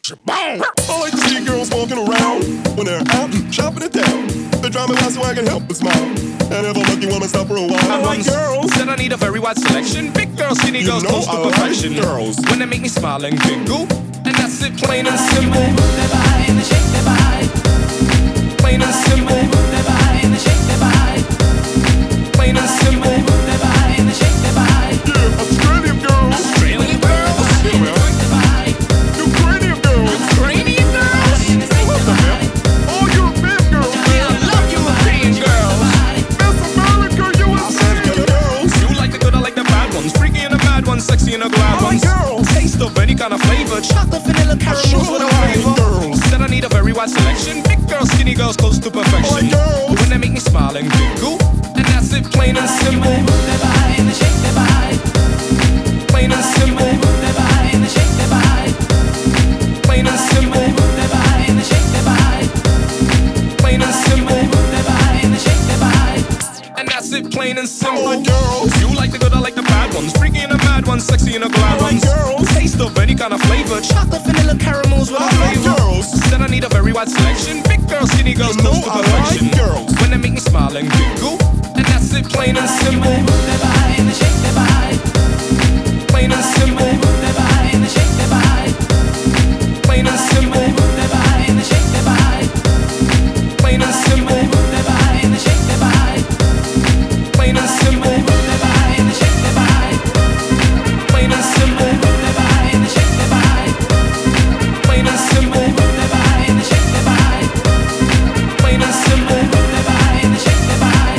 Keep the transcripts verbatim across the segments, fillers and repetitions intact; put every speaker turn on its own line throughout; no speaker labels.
I like to see girls walking around when they're out shopping in town. They drive me wild so I can help but smile. And if I'm lucky, wanna stop for a while. I like girls.
Said I need a very wide selection. Big girls, skinny
You
girls,
know
close to
I
perfection.
like girls.
When they make me smile and giggle, and that's it, plain and simple.
They move their body and they shake their body.
Plain and simple.
They move their body and they shake their body.
Plain and simple.
They move their body and they shake their body.
Yeah, Australian girls.
Australian girls.
Yeah, man. Ukrainian girls.
Ukrainian girls.
What the hell? All European girls.
Yeah, I love European girls.
Miss America, U S A girls.
You like the good, I like the bad ones. Freaky and the bad ones, sexy and the glad
I like
ones.
girls.
Taste of any kind of flavor. Chocolate, vanilla, caramels,
sure
whatever
like
flavor.
girls.
Said I need a very wide selection. Big girls, skinny girls, close to perfection.
I like girls.
When they make me smile and giggle, and that's it, plain and simple.
They move their body and they shake their body.
Plain and simple.
They move their body and they shake their body.
Plain and simple.
They move their body and they shake their body.
Plain and simple.
They move their body and they shake their body.
And that's it, plain and
I
simple.
like girls.
You like the good, I like the bad ones. Freaky and the mad ones, sexy and the glad
I like
ones.
girls.
Taste of any kind of flavor. Chocolate, vanilla, caramels,
I
whatever
like
flavor.
girls.
Said I need a very wide selection. Big girls, skinny girls,
You know
close to
I like
perfection.
girls.
When they make me smile and giggle, and that's it, plain and simple.
They move their body and they shake their body.
Plain and simple.
They move their body and they shake their body.
Plain and simple.
They move their body and they shake their body.
Plain and simple.
They move their body and they shake their body.
Plain and simple.
They move their body and they shake their body.
Plain and simple.
They move their body and they shake their body.
Plain and simple.
They move their body and they shake their body.
Plain and simple.
They move their body and they shake their body.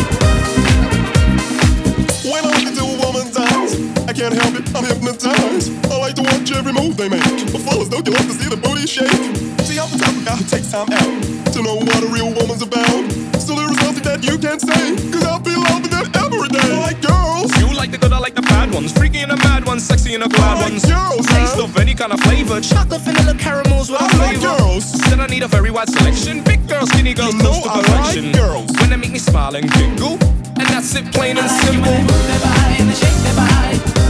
When I look into a woman's eyes, I can't help it, I'm hypnotized. I like to watch every move they make. But fellas, don't you love to see the booty shake? See, I'm the type of guy who takes time out to know what a real woman's about. Still, there is nothing that you can't say, cause I'll be loving them every day. I like girls.
You like the good, I like the bad ones. Freaky and the mad ones, sexy and the glad
I like
ones.
girls,
Taste
man.
of any kind of flavor. Chocolate, vanilla, caramels,
I
whatever
like
flavor.
girls.
Said I need a very wide selection. Big girls, skinny girls,
You know
close to
I like
perfection.
girls.
When they make me smile and giggle, and that's it, plain and simple.
They move their body and they shake their body.